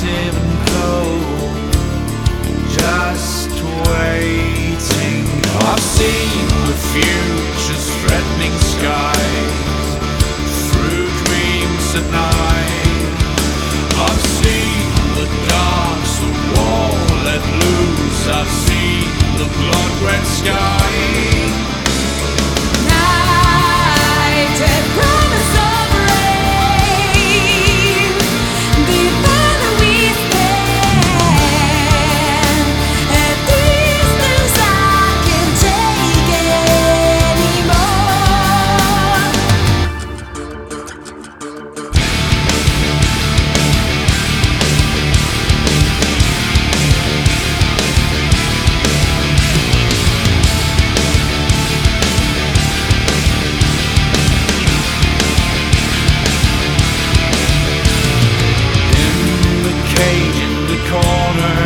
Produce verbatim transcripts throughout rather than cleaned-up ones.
passive and cold, just waiting. I've seen the future's threatening skies through dreams at night. I've seen the darks, the wall let loose. I've seen the blood-red sky. Night and promise of rain. The further we stand, at distance I can't take anymore. In the cage in the corner,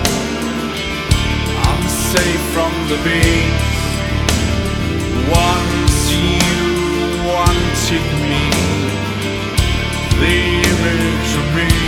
I'm safe from the beast. Once you wanted me, the image of me